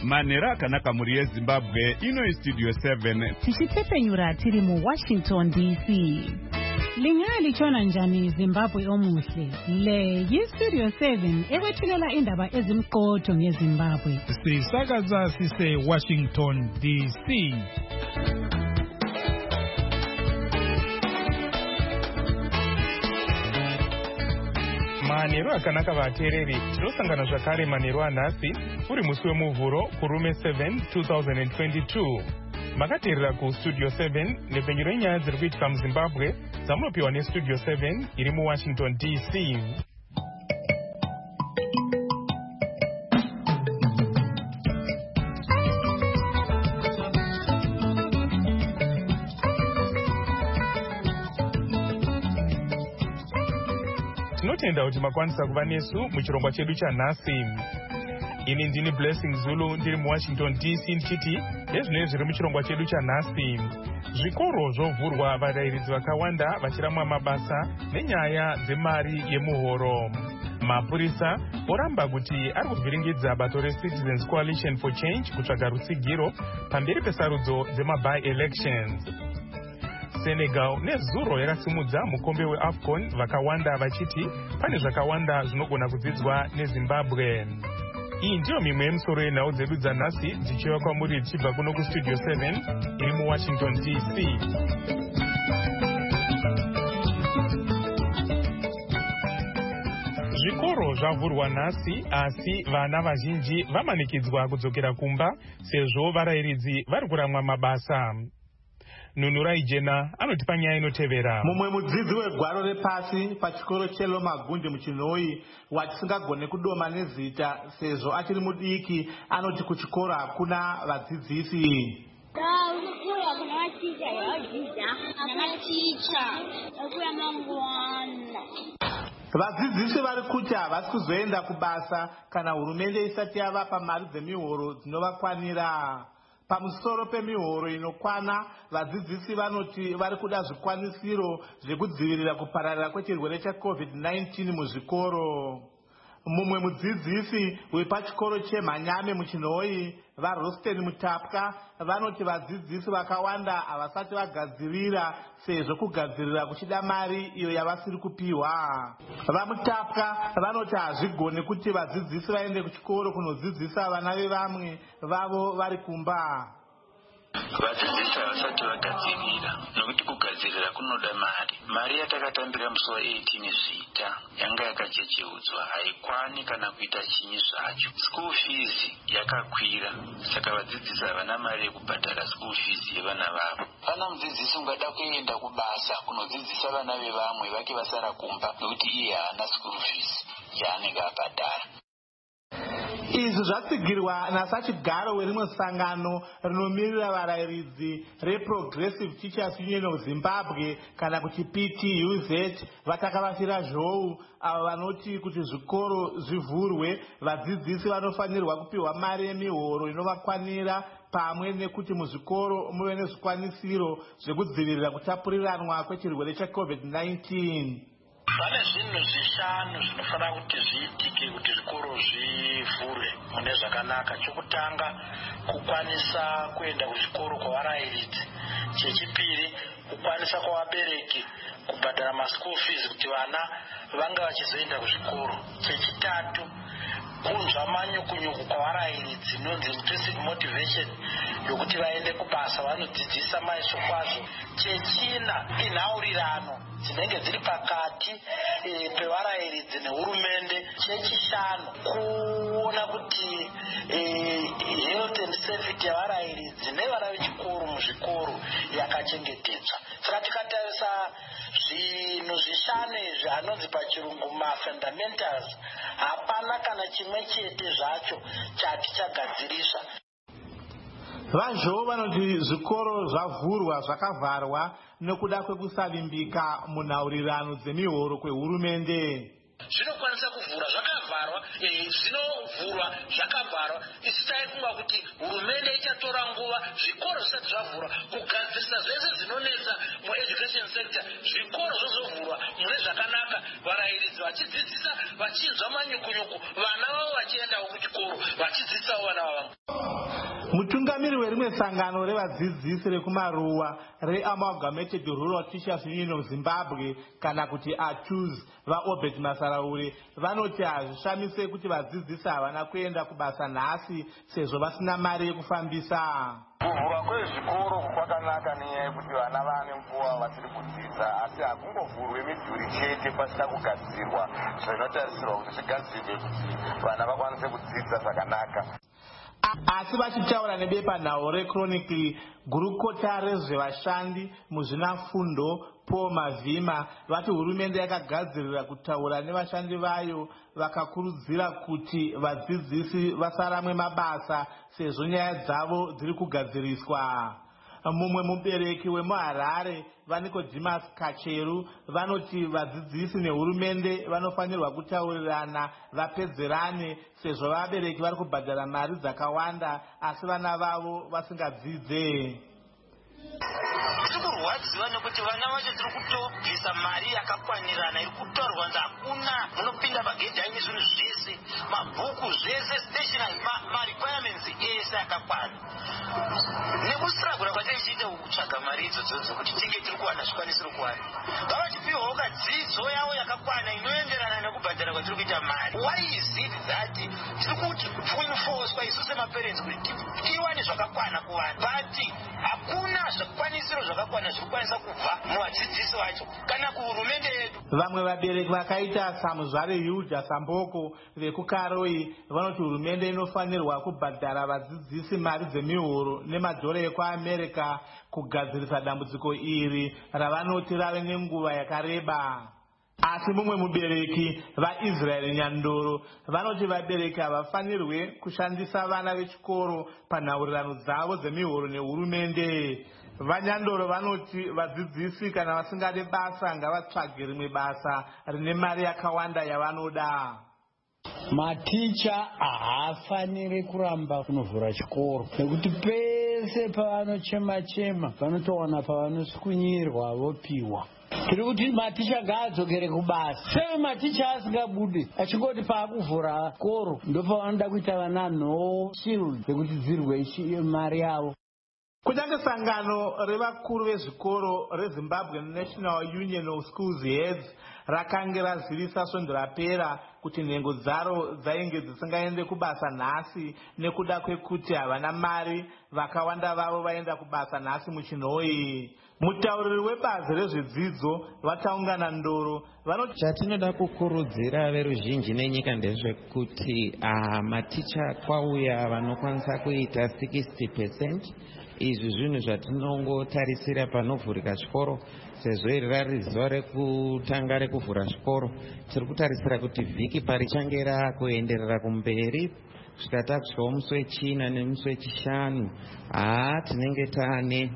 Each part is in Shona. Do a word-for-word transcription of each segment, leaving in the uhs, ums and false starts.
Manera akanaka muri yeZimbabwe ino Studio seven. Tichitepenyura tiri mu Washington D C. Lingali chona njani Zimbabwe omuhle. Le yi-Studio seven ekwethulela indaba ezimqotho ngeZimbabwe. Sisakaza sise Washington D C. Manero akanaka vatereri tinosangana zvakare manero anhasi uri musi wemuvhuro kurume seven two thousand twenty-two. Makateerera kuStudio seven nepenyuro yenyaya dziri kuitika muZimbabwe dzamunopiwa neStudio seven iri muWashington D C. Tinotenda kuti makwanisa kuva nesu muchirongwa chedu chanhasi. Ini ndini Blessing Zulu ndiri muWashington D C ndichiti nezvinenge zviri muchirongwa chedu chanhasi. Zvikoro zvovhurwa varairidzi vakawanda vachiramwa mabasa nenyaya dzemari yemuhoro. Mapurisa oramba kuti ari kuvhiringidza bato reCitizens Coalition for Change kutsvaga rutsigiro pamberi pesarudzo dzema-by-elections. Senegal nezuro yakasimudza mukombe weAFCON vakawanda vachiti pane zvakawanda zvinogona kudzidzwa neZimbabwe. Iyi ndiyo mimwe yemisoro yenhau dzedu dzanhasi dzichiva kwamuri dzichibva kuno kuStudio seven iri muWashington D C. Zvikoro zvavhurwa nhasi asi vana vazhinji vamanikidzwa kudzokera kumba sezvo varairidzi vari kuramwa mabasa. Nunurai Jena anotipa nyaya inotevera. Mumwe mudzidzi wegwaro repasi pachikoro cheLomagunde muChinoi watisingagone kudoma nezita sezvo achiri mudiki anoti kuchikoro hakuna vadzidzisi. Vadzidzisi vari kuti havasi kuzoenda kubasa kana hurumende isati yavapa mari dzemihoro dzinovakwanira. Pamusoro pemihoro inokwana, vadzidzisi vanoti vari kuda zvikwanisiro zvekudzivirira kupararira kwechirwere cheCovid nineteen muzvikoro. Mumwe mudzidzisi wepachikoro cheManyame muChinoi, vaRosten Mutapwa, vanoti vadzidzisi vakawanda havasati vagadzirira sezvo kugadzirira kuchida mari iyo yavasiri kupiwa. VaMutapwa vanoti hazvigone kuti vadzidzisi vaende kuchikoro kunodzidzisa vana vevamwe vavo vari kumba. Vadzidzisi havasati vagadzirira nokuti kugadzirira kunoda mari. Mari yatakatambira musi wa-eighteen zvita yanga yakachecheudzwa haikwani kana kuita chinyi zvacho. School fees yakakwira, saka vadzidzisi havana mari yekubhadhara school fees yevana vavo. Pana mudzidzisi ungada kuenda kubasa kunodzidzisa vana vevamwe vake vasara kumba nokuti iye haana school fees yaanenge abhadhara. Izvi zvatsigirwa nasachigaro werimwe sangano rinomirira varairidzi reProgressive Teachers Union of Zimbabwe kana kuti P T U Z vatakavafira zhou avo vanoti kuti zvikoro zvivhurwe vadzidzisi vanofanirwa kupiwa mari yemihoro inovakwanira pamwe nekuti muzvikoro muve nezvikwanisiro zvekudzivirira kutapuriranwa kwechirwere cheCovid nineteen. Pane zvinhu zvishanu zvinofanira kuti zviitike kuti zvikoro zvivhurwe mune zvakanaka. Chokutanga, kukwanisa kuenda kuzvikoro kwavarairidzi. Chechipiri, kukwanisa kwavabereki kubhadhara maschool fees kuti vana vanga vachizoenda kuzvikoro. Chechitatu, kunzwa manyukunyuku kwavarairidzi nonzi intrinsic motivation yokuti vaende kubasa vanodzidzisa maiso kwazvo. Chechina, inhaurirano dzinenge dziri pakati e, pevarairidzi nehurumende. Chechishanu, kuona kuti e, health and safety yavarairidzi nevana vechikoro muzvikoro yakachengetedzwa. Saka tikatarisa zvinhu zvishanu izvi anonzi pachirungu mafundamentals, hapana kana chimwe chete zvacho chati chagadzirisa. Vazhou vanoti zvikoro zvavhurwa zvakavharwa nekuda kwekusavimbika munhaurirano dzemihoro kwehurumende. zvinokwanisa kuvhura zvakavharwa zvinovhurwa zvakavharwa. Isi taifunga kuti hurumende ichatora nguva zvikoro zvisati zvavhurwa kugadzirisa zvese zvinonetsa mueducation sector, zvikoro zvozovhurwa mune zvakanaka, varairidzi vachidzidzisa vachinzwa manyukunyuku, vana vavo vachiendawo kuchikoro vachidzidzisawo vana vavo. Mutungamiri werimwe sangano revadzidzisi rekumaruwa reAmalgamated Rural Teachers Union of Zimbabwe kana kuti A T U Z vaObert Masaraure vanoti hazvishamise kuti vadzidzisi havana kuenda kubasa nhasi sezvo vasina mari yekufambisa. Kuvhurwa kwezvikoro kwakanaka nenyaya yekuti vana vane nguva vasiri kudzidza, asi hakungovhurwe midhuri chete pasina kugadzirwa zvinotarisirwa kuti zvigadzirwe kuti vana vakwanise kudzidza zvakanaka. Asi vachitaura nebepanhau reChronicle, gurukota rezvevashandi muzvinafundo Paul Mavhima vati hurumende yakagadzirira kutaura nevashandi vayo vakakurudzira kuti vadzidzisi vasaramwe mabasa sezvo nyaya dzavo dziri kugadziriswa. Mumwe mubereki wemuHarare vaNicodemus Kacheru vanoti vadzidzisi nehurumende vanofanirwa kutaurirana vapedzerane sezvo vabereki vari kubhadhara mari dzakawanda asi vana vavo vasingadzidze. Tiri kurwadziwa nekuti vana vacho tiri kutobvisa mari yakakwanirana iri kutorwa kunzi hakuna munopinda pagedhi haini zvinhu zvese, mabhuku zvese, stationary, marequirements ese akakwana. Nekusiragura kwataichiita kutsvaga mari idzodzo kuti tinge tiri kuwana zvikwanisiro kuwana. Vavachipiwawo kadzidzo yavo yakakwana inoenderana nekubhadhara kwatiri kuita mari. Why is it that tiri kuti fuenforcwa isu semaparents kuti tiwane zvakakwana kuwana, but hakuna zvikwanisiro zvakakwana zvirikwanisa kubva muvadzidzisi vacho kana kuhurumende yedu. Vamwe vabereki vakaita Samuzvare Yuda Samboko vekuKaroi vanoti hurumende inofanirwa kubhadhara vadzidzisi mari dzemihoro nemadhora ekuAmerica kugadzirisa dambudziko iri ravanoti rave nenguva yakareba. Asi mumwe mubereki vaIsrael Nyandoro vanoti vabereki havafanirwe kushandisa vana vechikoro panhaurirano dzavo dzemihoro nehurumende. VaNyandoro vanoti vadzidzisi kana vasingade basa ngavatsvage rimwe basa rine mari yakawanda yavanoda. Maticha haafaniri kuramba kunovhura chikoro nekuti pese pavanochema chema vanotowana pavanosikunyirwa vopiwa. Tiri kuti maticha ngaadzokere kubasa. Sei maticha asingabude achingoti paakuvhura chikoro ndopavanoda kuita vana no shield yekuti dzirwe mari yavo. Kunyange sangano revakuru vezvikoro reZimbabwe National Union of Schools Heads rakange razivisa svondo rapera kuti nhengo dzaro dzainge dzisingaende kubasa nhasi nekuda kwekuti havana mari, vakawanda vavo vaenda kubasa nhasi muchinhoi. Mutauriri webazi rezvedzidzo vataungana Ndoro vanoti chatinoda kukurudzira veruzhinji nenyika ndezvekuti uh, maticha kwauya vanokwanisa kuita sixty percent. Izvi zvinhu zvatinongotarisira panovhurika chikoro sezvo iri rari zuva rekutanga rekuvhura chikoro. Tiri kutarisira kuti vhiki parichange rakuenderera kumberi kusvika takusvikawo musi wechina nemusi wechishanu haa tinenge taane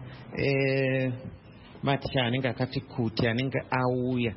e, maticha anenge akati kuti anenge auya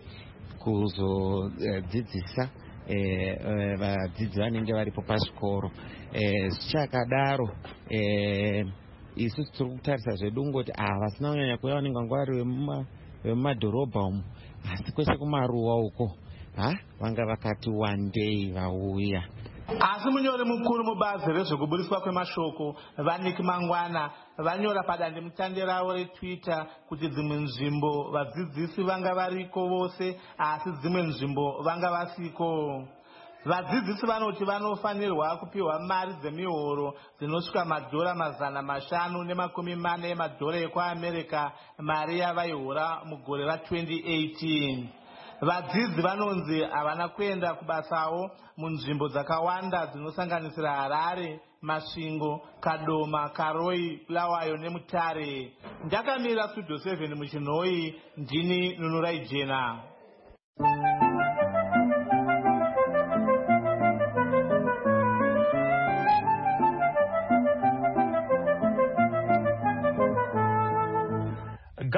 kuzodzidzisa e, e, vadzidzi vanenge varipo pachikoro. Zvichakadaro e, isusu tiri kutarisa zvedu ngoti ah vasina kunyanya kuuya vanenge vanga vari vemumadhorobha umu, asi kwese kumaruwa uko ha vanga vakati one day vauya. Asi munyori mukuru mubazi rezvekubudiswa kwemashoko vaNick Mangwana vanyora padandemutande ravo reTwitter kuti dzimwe nzvimbo vadzidzisi vanga variko vose asi dzimwe nzvimbo vanga vasiko. Vadzidzisi vanoti vanofanirwa kupiwa mari dzemihoro dzinosvika madhora mazana mashanu nemakumi mane emadhora ekuAmerica, mari yavaihora mugore ratwenty eighteen. Vadzidzi vanonzi havana kuenda kubasawo munzvimbo dzakawanda dzinosanganisira Harare, Masvingo, Kadoma, Karoi, Bulawayo neMutare. Ndakamira Studio seven muchinhoi, ndini Nunurai Jena.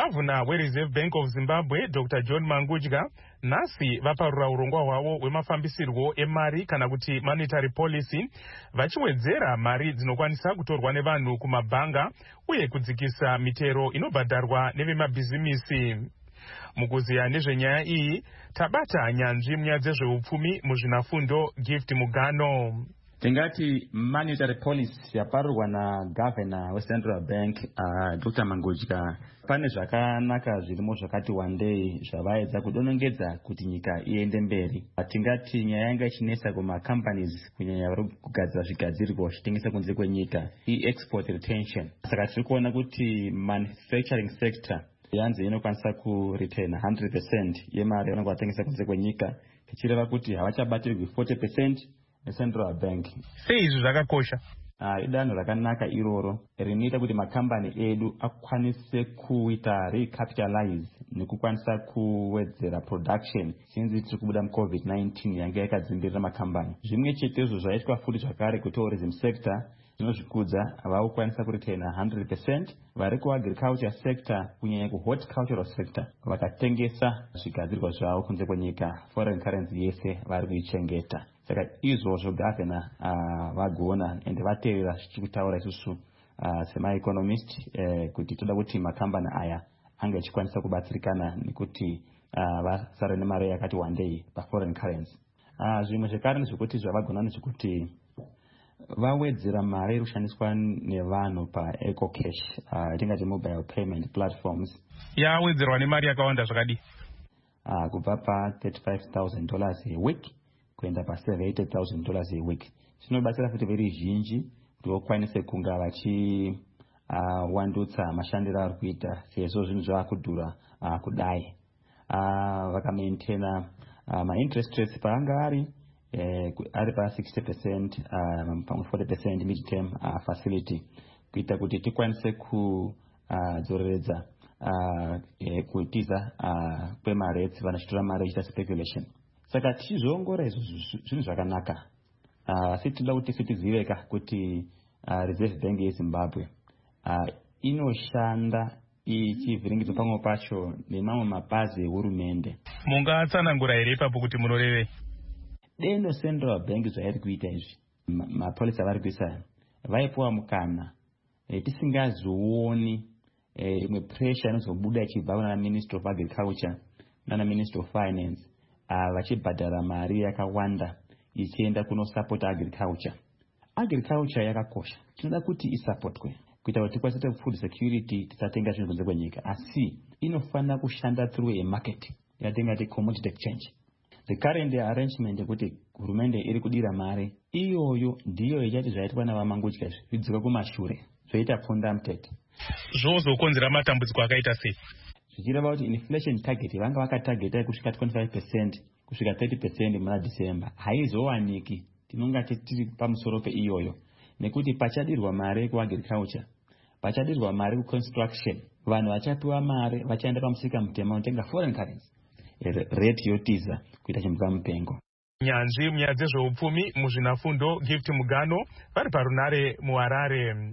gavana weReserve Bank of Zimbabwe Doctor John Mangudya nhasi vaparura urongwa hwavo hwemafambisirwo emari kana kuti monetary policy, vachiwedzera mari dzinokwanisa kutorwa nevanhu kumabhanga uye kudzikisa mitero inobhadharwa nevemabhizimisi. Mukuziya nezvenyaya iyi tabata nyanzvi munyaya dzezveupfumi muzvinafundo Gift Mugano. Tingati monetary policy yaparurwa naGavana weCentral Bank uh, Doctor Mangudya, pane zvakanaka zvirimo zvakati wandei zvavaedza kudonongedza kuti nyika iende mberi. Tingati nyaya yanga ichinesa kumacompanies kunyanya vari kugadzira zvigadzirwa zvitengesa kunze kwenyika, i-export retention. Saka tiri kuona kuti manufacturing sector yanzi inokwanisa kuretain one hundred percent yemari yanenge vatengesa kunze kwenyika, tichireva kuti havachabatirwi forty percent neCentral Bank. Sei izvi zvakakosha? Ah, idanho rakanaka iroro rinoita kuti makambani edu akwanise kuita recapitalize nekukwanisa kuwedzera production since tiri kubuda muCovid nineteen yanga yakadzimbirira makambani. Zvimwe chetezvo zvaitwa futi zvakare kutourism sector zvinozvikudza vakukwanisa kuretain one hundred percent. Vari kuagriculture sector kunyanya kuhorticultural sector vakatengesa zvigadzirwa zvavo kunze kwenyika, foreign currency yese vari kuichengeta. Saka izvozvo gavana uh, vagona ende vateerera zvichikutaura isusu uh, sema-economist uh, kuti toda kuti makambani aya anga achikwanisa kubatsirikana nekuti uh, vasare nemari yakati wandei paforeign currency. Uh, zvimwe zvekare nezvekuti zvavagona nezvekuti vawedzera mari iri kushandiswa nevanhu paEcoCash, uh, tingati mobile payment platforms. Yawedzerwa nemari yakawanda zvakadi? Uh, kubva pa thirty-five thousand dollars a week kuenda pa seventy thousand dollars a week. Zvinobatsira futi veruzhinji kuti vakwanise kunga vachi uh, wandutsa mashandiro ari kuita sezvo zvinhu zvakudhura uh, kudai. Uh, vakamaintaina uh, ma-interest rates paanga ari eh, ari pa sixty percent uh, pamwe forty percent mid-term uh, facility kuita kuti tikwanise kudzoreredza uh, uh, eh, kutiza uh, kwemari vanochitora mari vachiita speculation. Saka tichizongora izvo zvinhu zvakanaka. Asi uh, tinoda kuti tizive kuti uh, Reserve Bank yeZimbabwe uh, inoshanda ichivhiringidzwa pamwe pacho nemamwe mapazi ehurumende. Mungatsanangura here ipapo kuti munorevei? Deno Central Bank zvairi kuita izvi, mapolisi avari kuisa vaipuwa mukana e, tisingazooni imwe e, pressure inozobuda ichibva kuna Minister of Agriculture nana Minister of Finance uh, vachibhadhara mari yakawanda ichienda kunosupport agriculture. Agriculture yakakosha, tinoda kuti isupportwe kuita kuti tikwanise food security, tisatenga zvinhu kunze kwenyika, asi inofanira kushanda through a market yatingati commodity exchange. The current arrangement yekuti hurumende iri kudira mari iyoyo ndiyo ichati zvaitwa navaMangudya zvidzoka kumashure zvoita fundamented, zvozokonzera matambudziko akaita sei? Zvichireva kuti inflation target vanga vakatageta kusvika twenty-five percent kusvika thirty percent muna December haizowaniki. Tinonga tiri pamusoro peiyoyo nekuti pachadirwa mari kuagriculture, pachadirwa mari kuconstruction, vanhu vachapiwa mari vachaenda pamusika mutema unotenga foreign currency, rate yotiza kuita chimbuka mupengo. Nyanzvi munyaya dzezveupfumi muzvinafundo Gift Mugano vari parunare muHarare.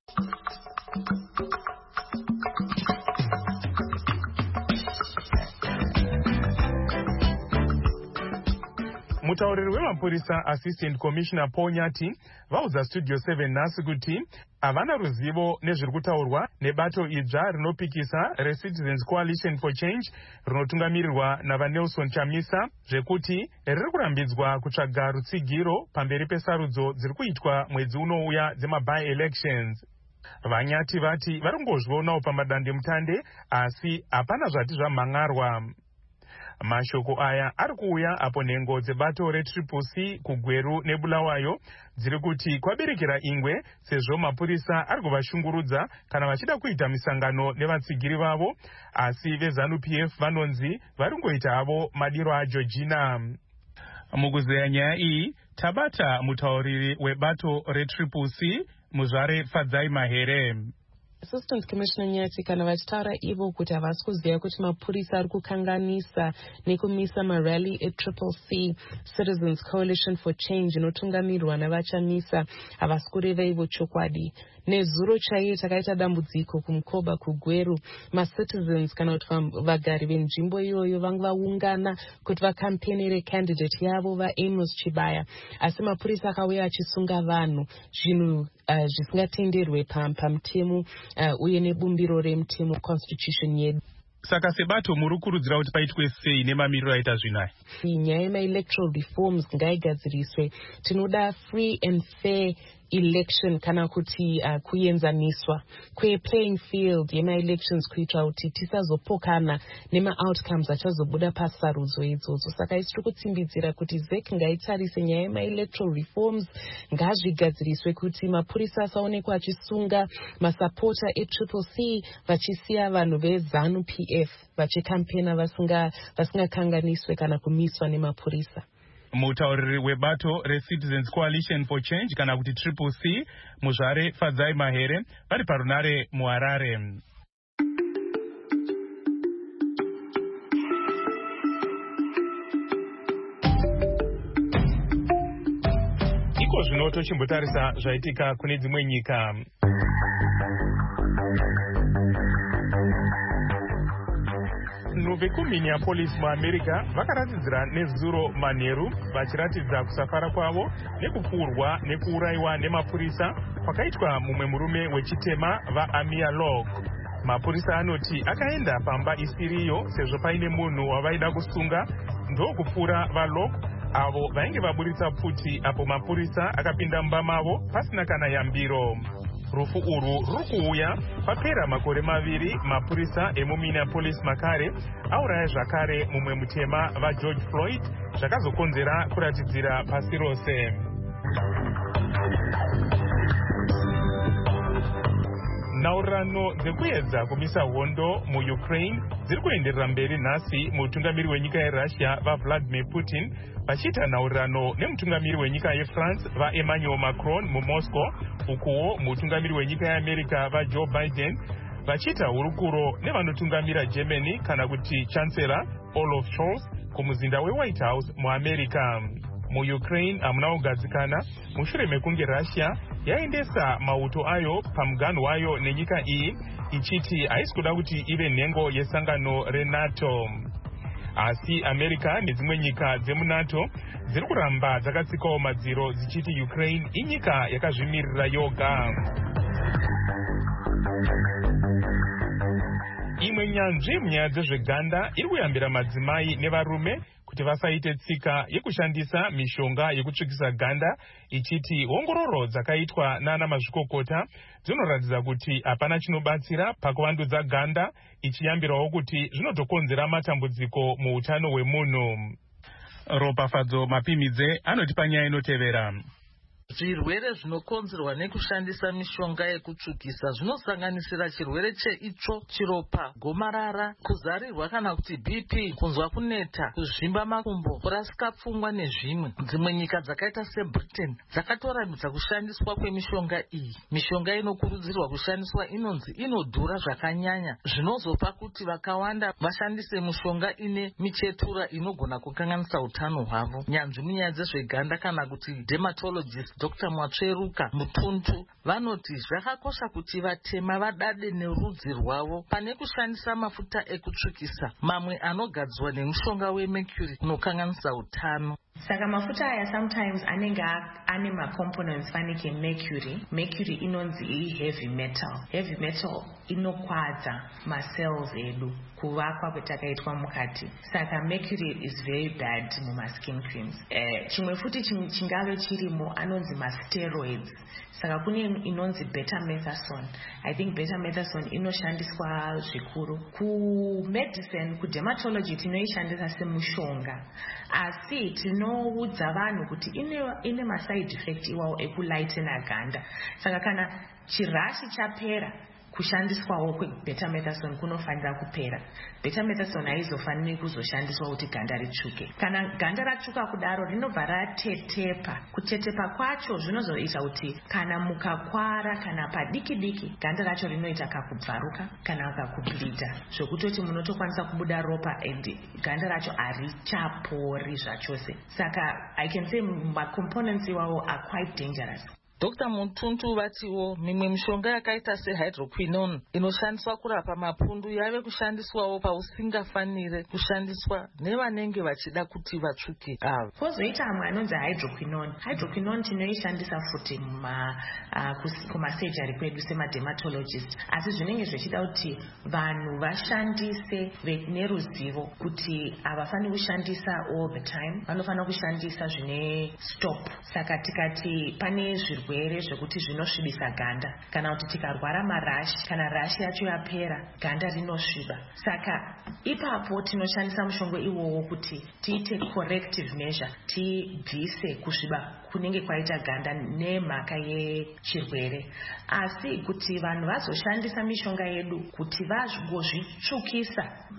Mutauriri wemapurisa Assistant Commissioner Paul Nyati vaudza Studio seven nhasi kuti havana ruzivo nezviri kutaurwa nebato idzva rinopikisa reCitizens Coalition for Change rinotungamirirwa navaNelson Chamisa zvekuti riri kurambidzwa kutsvaga rutsigiro pamberi pesarudzo dziri kuitwa mwedzi unouya dzemaby elections. Vanyati vati vari kungozvionawo pamadandemutande asi hapana zvati zvamhangarwa. Mashoko aya ari kuuya apo nhengo dzebato reTriple C kuGweru neBulawayo dziri kuti kwaberekera ingwe sezvo mapurisa ari kuvashungurudza kana vachida kuita misangano nevatsigiri vavo, asi veZANU-P F vanonzi vari kungoita havo madiro aJeorgina. Mukuzeya nyaya iyi tabata mutauriri webato reTriple C Muzvare Fadzai Mahere. Assistant Commissioner Nyati kana vachitaura ivo kuti havasi kuziva kuti mapurisa ari kukanganisa nekumisa marally etriple C Citizens Coalition for Change inotungamirwa navachamisa havasi kureva ivo chokwadi. Nezuro chaiye takaita dambudziko kumkoba kugweru macitizens kana kuti vagari venzvimbo iyoyo vanga vaungana kuti vakampenere candidate yavo vaAmos Chibaya, asi mapurisa akauya achisunga vanhu zvinhu uh, zvisingatenderwe pamutemo uh, uye nebumbiro remutemo constitution yedu. Saka sebato muri kurudzira kuti paitwe sei nemamiriro aita zvinaya? Nyaya yema-electoral reforms ngaigadziriswe. Tinoda free and fair election kana kuti uh, kuenzaniswa kwe-playing field yema-elections kuitira kuti tisazopokana nema-outcomes achazobuda pasarudzo idzodzo. Saka isi tiri kutsimbidzira kuti Z E C ngaitarise nyaya yema-electoral reforms, ngazvigadziriswe kuti mapurisa asaonekwa achisunga masapota e-triple C vachisiya vanhu veZANU P F vachikampena vasingakanganiswe kana kumiswa nemapurisa. Mutauriri webato reCitizens Coalition for Change kana kuti Triple C Muzvare Fadzai Mahere vari parunare muHarare. Iko zvino tochimbotarisa zvaitika kune dzimwe nyika. Vanhu vekuMinneapolis muAmerica vakaratidzira nezuro manheru vachiratidza kusafara kwavo nekupfurwa nekuurayiwa nemapurisa kwakaitwa mumwe murume wechitema vaAmir Locke. Mapurisa anoti akaenda pamba isiriyo sezvo paine munhu wavaida kusunga ndokupfura vaLocke avo vainge vaburitsa pfuti apo mapurisa akapinda mumba mavo pasina kana yambiro. Rufu uru ruri kuuya papera makore maviri mapurisa emuMinneapolis makare auraya zvakare mumwe mutema vaGeorge Floyd zvakazokonzera kuratidzira pasi rose. Nhaurirano dzekuedza kumisa hondo muUkraine dziri kuenderera mberi nhasi mutungamiri wenyika yeRussia vaVladimir Putin vachiita nhaurirano nemutungamiri wenyika yeFrance vaEmmanuel Macron muMoscow, ukuwo mutungamiri wenyika yeAmerica vaJoe Biden vachiita hurukuro nevanotungamira Germany kana kuti Chancellor Olaf Scholz kumuzinda weWhite House muAmerica. MuUkraine hamuna kugadzikana mushure mekunge Russia yaendesa mauto ayo pamuganhu wayo nenyika iyi ichiti haisi kuda kuti ive nhengo yesangano reNATO. Asi America nedzimwe nyika dzemuNATO dziri kuramba dzakatsikawo madziro dzichiti Ukraine inyika yakazvimirira yoga. Imwe nyanzvi munyaya dzezveganda iri kuyambira madzimai nevarume kuti vasaite tsika yekushandisa mishonga yekutsvukisa ganda, ichiti ongororo dzakaitwa nana mazvikokota dzinoratidza kuti hapana chinobatsira pakuvandudza ganda, ichiyambirawo kuti zvinotokonzera matambudziko muutano hwemunhu. Ropafadzo Mapimidze anoti panyaya inotevera. Zvirwere zvinokonzerwa nekushandisa mishonga yekutsvukisa zvinosanganisira chirwere cheitsvo, chiropa, gomarara, kuzarirwa kana kuti B P, kunzwa kuneta, kuzvimba makumbo, kurasika pfungwa nezvimwe. Dzimwe nyika dzakaita seBritain dzakatoramidza kushandiswa kwemishonga iyi. Mishonga inokurudzirwa kushandiswa inonzi inodhura zvakanyanya, zvinozopa kuti vakawanda vashandise mishonga ine michetura inogona kukanganisa utano hwavo. Nyanzvi munyaya dzezveganda kana kuti dermatologist Doctor Mwatsveruka Mutuntu vanoti zvakakosha kuti vatema vadade nerudzi rwavo pane kushandisa mafuta ekutsvukisa mamwe anogadzirwa nemushonga wemercury unokanganisa utano. Saka mafuta aya sometimes anenge ane macomponents fanike mercury. Mercury inonzi heavy metal. Heavy metal inokwadza macells edu kuvakwa kwetakaitwa mukati. Saka mercury is very bad mumaskin creams. Eh, chimwe futi chingave chirimo anonzi masteroids. Saka kune inonzi betamethasone. I think betamethasone inoshandiswa zvikuru. Ku medicine, ku dermatology tinoishandisa semushonga. Asi tinoudza vanhu kuti ine ine ma side effect iwawo ekulightena ganda. Saka kana chirashi chapera kushandiswawo kwebetamethasone kunofanira kupera. Betamethasone haizofaniri kuzoshandiswa kuti ganda ritsvuke. Kana ganda ratsvuka kudaro rinobva ratetepa. Kutetepa kwacho zvinozoita kuti kana mukakwara kana padiki diki ganda racho rinoita kakubvaruka kana kakubleeda zvokutoti munotokwanisa kubuda ropa and ganda racho harichapori zvachose. Saka I can say my components iwawo are quite dangerous. Doctor Mutuntu vatiwo mimwe mishonga yakaita sehydroquinone inoshandiswa kurapa mapundu yave kushandiswawo pausingafanire kushandiswa nevanenge vachida kuti vatsvuke ava. Pozoita amwe anonzi hydroquinone. Hydroquinone tinoishandisa futi muma uh, kumasurgery kwedu semadermatologist. Asi zvinenge zvichida kuti vanhu vashandise neruzivo kuti havafani kushandisa all the time. Vanofanira kushandisa zvine stop. Saka tikati pane zvirwere zvekuti zvinosvibisa ganda kana kuti tikarwara marashi kana rashi yacho yapera ganda rinosviba. Saka ipapo tinoshandisa mushonga iwowo kuti tiite corrective measure, tibvise kusviba kunenge kwaita ganda nemhaka yechirwere. Asi kuti vanhu vazoshandisa mishonga yedu kuti vazvozvitsvukisa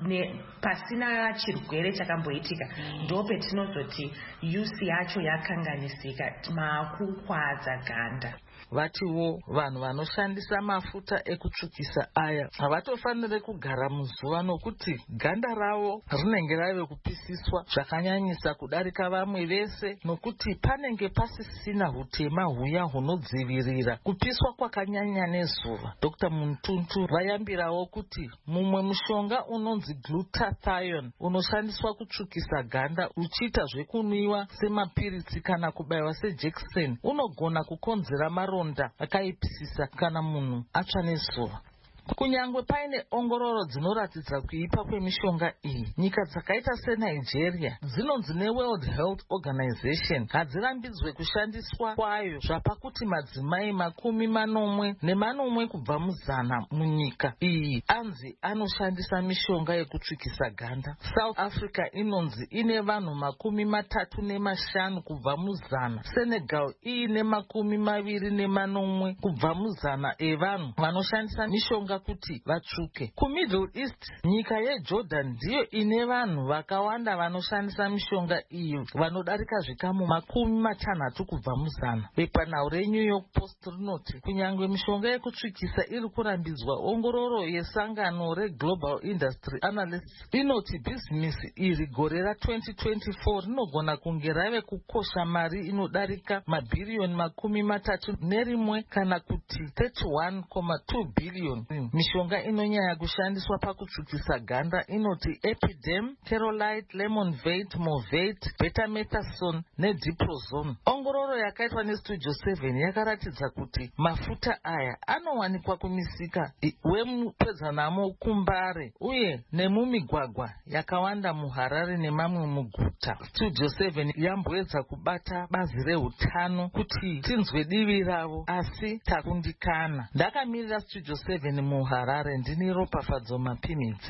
pasina chirwere chakamboitika, ndope tinozoti use yacho yakanganisika, makukwadza ganda. Vatiwo vanhu vanoshandisa mafuta ekutsvukisa aya havatofanire kugara muzuva nokuti ganda ravo rinenge rave kupisiswa zvakanyanyisa kudarika vamwe vese, nokuti panenge pasisina hutema huya hunodzivirira kupiswa kwakanyanya nezuva. Doctor Mutuntu vayambirawo kuti mumwe mushonga unonzi glutathione unoshandiswa kutsvukisa ganda uchiita zvekunwiwa semapiritsi kana kubaiwa sejekiseni unogona kukonzera maronda akaipisisa kana munhu atsva nezuva. Kunyangwe paine ongororo dzinoratidza kuipa kwemishonga iyi, nyika dzakaita seNigeria dzinonzi neWorld Health Organization hadzirambidzwe kushandiswa kwayo zvapakuti madzimai makumi manomwe nemanomwe kubva muzana munyika iyi anzi anoshandisa mishonga yekutsvukisa ganda. South Africa inonzi ine vanhu makumi matatu nemashanu kubva muzana. Senegal iine makumi maviri nemanomwe kubva muzana evanhu vanoshandisa mishonga kuti vatsvuke. Kumiddle East nyika yeJordan ndiyo ine vanhu vakawanda vanoshandisa mishonga iyo vanodarika zvikamu makumi matanhatu kubva muzana. Bepanhau reNew York Post rinoti kunyangwe mishonga yekutsvukisa iri kurambidzwa, ongororo yesangano reGlobal Industry Analysts inoti bhizinesi iri gore ra-twenty twenty-four rinogona kunge rave kukosha mari inodarika mabhiriyoni makumi matatu nerimwe kana kuti thirty-one point two billion. Mishonga inonyanya kushandiswa pakutsvukisa ganda inoti Epidem, Kerolite, Lemonvate, Movate, Betamethasone neDiprozone. Ongororo yakaitwa neStudio seven yakaratidza kuti mafuta aya anowanikwa kumisika wemupedzanamo kuMbare uye nemumigwagwa yakawanda muHarare nemamwe muguta. Studio seven yamboedza kubata bazi rehutano kuti tinzwe divi ravo asi takundikana. Ndakamirira Studio seven muHarare ndini Ropafadzo Mapimidze.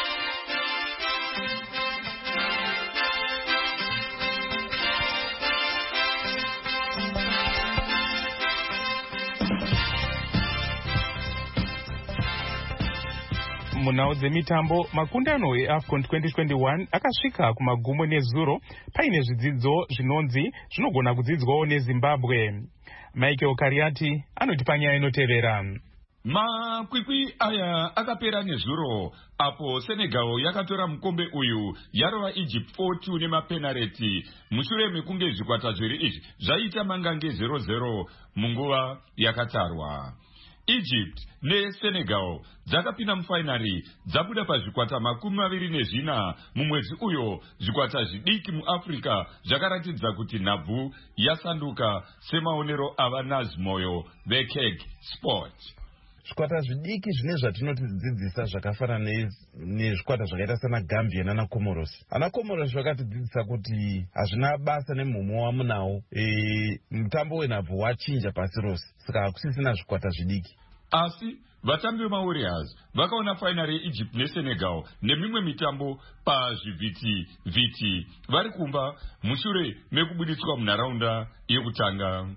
Munhau dzemitambo, makundano eAFCON twenty twenty-one akasvika kumagumo nezuro paine zvidzidzo zvinonzi zvinogona kudzidzwawo neZimbabwe. Michael Kariati anoti panyaya inotevera. Makwikwi aya akapera nezuro apo Senegal yakatora mukombe uyu yarova Egypt four two nemapenareti mushure mekunge zvikwata zviri izvi zvaita mangange zero zero munguva yakatarwa. Egypt neSenegal dzakapinda mufainari dzabuda pazvikwata makumi maviri nezvina mumwedzi uyo. Zvikwata zvidiki muAfrica zvakaratidza kuti nhabvu yasanduka semaonero ava Nazimoyo veKeg Sport. Zvikwata zvidiki zvine zvatinotidzidzisa zvakafanana nezvikwata zvakaita sana Gambia nana Comoros. Ana Comoros vakatidzidzisa kuti hazvina basa nemhumo wamunawo, e, mutambo wenhabvu wachinja pasi rose, saka hakusisina zvikwata zvidiki. Asi vatambi veMawarriors vakaona fainari yeEgypt neSenegal nemimwe mitambo pazvivhiti vhiti vari kumba mushure mekubuditswa munharaunda yekutanga.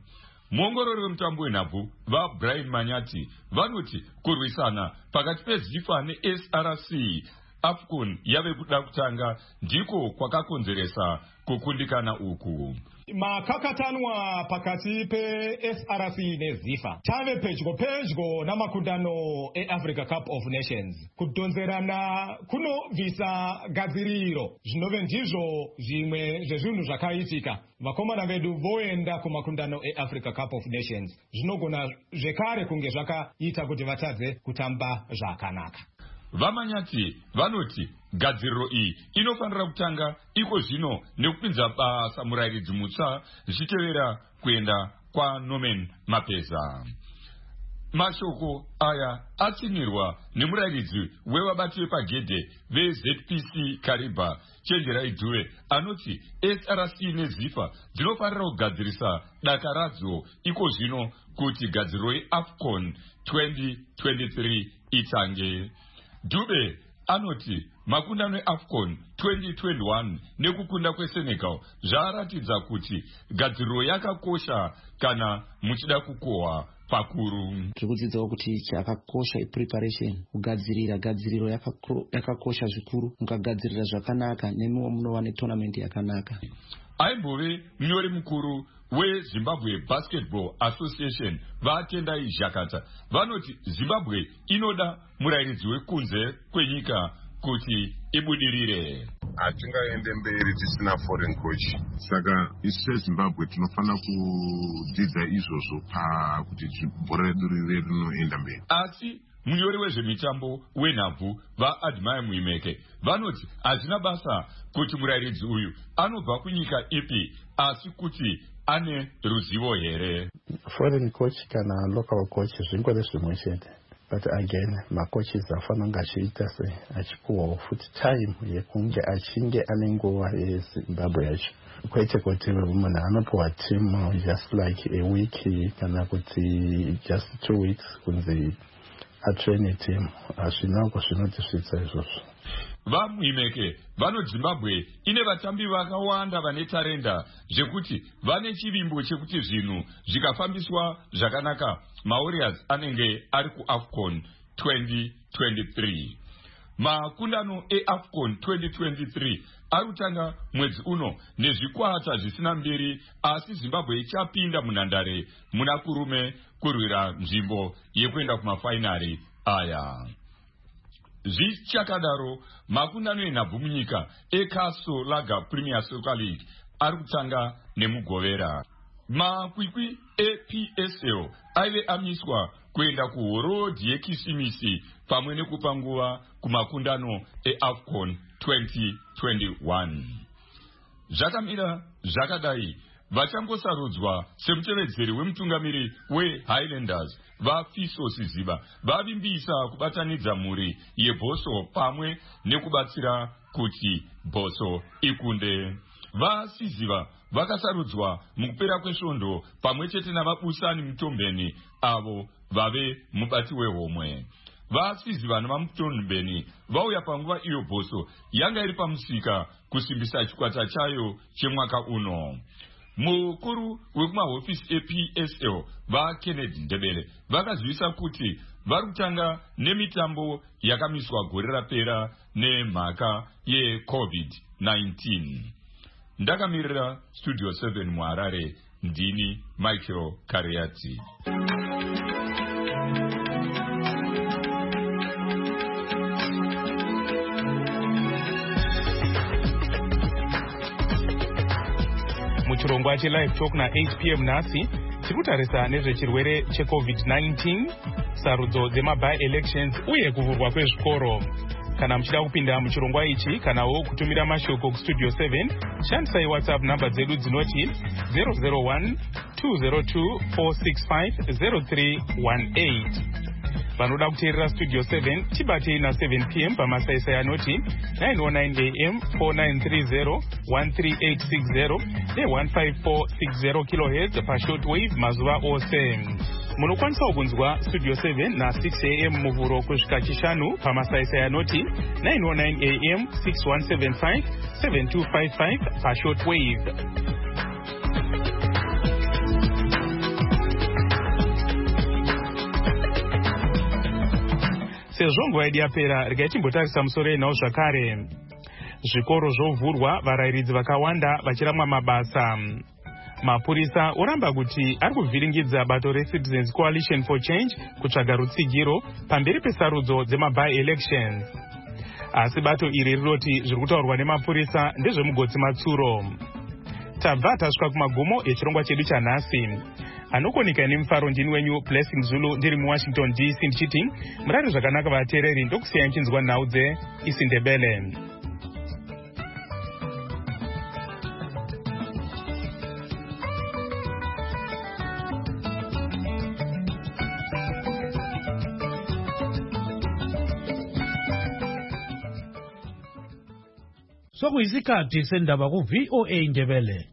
muongorori wemutambo wenhabvu vabrian manyati vanoti kurwisana pakati pezifa neS R C AFCON yave kuda kutanga ndiko kwakakonzeresa kukundikana uku. Makakatanwa pakati peS R C nezifa tave pedyo pedyo namakundano eAfrica Cup of Nations. Kudonzerana kunovisa gadziriro zvinove ndizvo zvimwe zvezvinhu zvakaitika. Vakomana vedu voenda kumakundano eAfrica Cup of Nations. Zvinogona zvekare kunge zvakaita kuti vatadze kutamba zvakanaka. Vamanyati vanoti gadziriro iyi inofanira kutanga iko zvino nekupinza basa murairidzi mutsva zvichitevera kuenda kwaNorman Mapeza. Mashoko aya atsinirwa nemurairidzi wevabati vepagedhe veZ P C Kariba Chenjerai Dube anoti S R C nezifa dzinofanira kugadzirisa daka radzo iko zvino kuti gadziriro yeAFCON twenty twenty-three itange. Dube anoti makundano eAFCON twenty twenty-one nekukunda kweSenegal zvaratidza kuti gadziriro yakakosha kana muchida kukohwa pakuru. Tikudzidzawo kuti chakakosha ipreparation, kugadzirira gadziriro yakakosha zvikuru. Mukagadzirira zvakanaka nemiwo munova netournament yakanaka. Aimbove munyori mukuru weZimbabwe Basketball Association vatendai Jakata vanoti Zimbabwe inoda murairidzi wekunze kwenyika kuti ibudirire. Hatingaende mberi tisina foreign coach. Saka isu seZimbabwe tinofanira kudzidza izvozvo pakuti bhora redu rive rinoenda mberi. Asi munyori wezvemitambo wenhabvu vaAdmire Muimeke vanoti hazvina basa kuti murairidzi uyu anobva kunyika ipi asi kuti ane ruzivo here. Foreign coach kana local coach zvingori zvimwe chete. But again, makochis afana kunge achiita sei achipuwawo futi time yekunge achinge ane nguva yeZimbabwe yacho. Kwete kuti munhu anopuwa team just like a week kana kuti just two weeks kunzi atrain team. Hazvinako zvinotisvitsa izvozvo. VaMuimeke vano Zimbabwe ine vatambi vakawanda vane tarenda zvekuti vane chivimbo chekuti zvinhu zvikafambiswa zvakanaka maWarriors anenge ari kuAFCON twenty twenty-three. Makundano eAFCON twenty twenty-three arutanga mwedzi uno nezvikwata zvisina mbiri asi Zimbabwe ichapinda munhandare muna kurume kurwira nzvimbo yekuenda kumafainari aya. Zvichakadaro makundano enhabvu munyika eCastle Lager Premier Soccer League ari kutanga nemugovera. Makwikwi eP S L aive amiswa kuenda kuhorodhi yeKisimisi pamwe nekupa nguva kumakundano eAFCON twenty twenty-one. Zvakamira zvakadai vachangosarudzwa semutevedzeri wemutungamiri weHighlanders vaFiso Siziba vavimbisa kubatanidza mhuri yeBhoso pamwe nekubatsira kuti Bhoso ikunde. VaSiziva vakasarudzwa mukupera kwesvondo pamwe chete navabusani Mutombeni avo vave mubati wehomwe. VaSiziva navamutombeni vauya panguva iyo Bhoso yanga iri pamusika kusimbisa chikwata chayo chemwaka uno. Mukuru wekumahofisi eP S L vaKennedy Ndebele vakazivisa kuti vari kutanga nemitambo yakamiswa gore rapera nemhaka yeCovid nineteen. Ndakamirira Studio seven muHarare, ndini Michael Kareati. Muchirongwa cheLive Talk na eight p m nhasi tirikutarisa nezvechirwere cheCovid nineteen, sarudzo dzemabi-elections uye kuvhurwa kwezvikoro. Kana muchida kupinda muchirongwa ichi kanawo kutumira mashoko kuStudio seven, shandisai WhatsApp namba dzedu dzinoti zero zero one two zero two four six five zero three one eight. Vanoda kuteerera Studio seven tibatei na seven p m pamasaisai anoti nine oh nine a m four nine three zero one three eight six zero ne one five four six zero kilohertz pashortwave mazuva ose. Munokwanisa kunzwa Studio seven na six a m muvhuro kusvika chishanu pamasaisai anoti nine oh nine a m six one seven five seven two five five pashortwave. sezvo nguva yedu yapera regai timbotarisa musoro yenhau zvakare. Zvikoro zvovhurwa, varayiridzi vakawanda vachiramwa mabasa. Mapurisa oramba kuti ari kuvhiringidza bato reCitizens Coalition for Change kutsvaga rutsigiro pamberi pesarudzo dzemaby elections. Asi bato iri rinoti zviri kutaurwa nemapurisa ndezvemugotsi matsuro. Tabva tasvika kumagumo echirongwa chedu chanhasi. Anokonika nemufaro ndini wenyu Blessing Zulu ndiri muWashington D C ndichiti murari zvakanaka vateereri ndokusiyai nchinzwa nhau dzeIsindebele. Sokuyisikhathi sendaba ku V O A Indebele.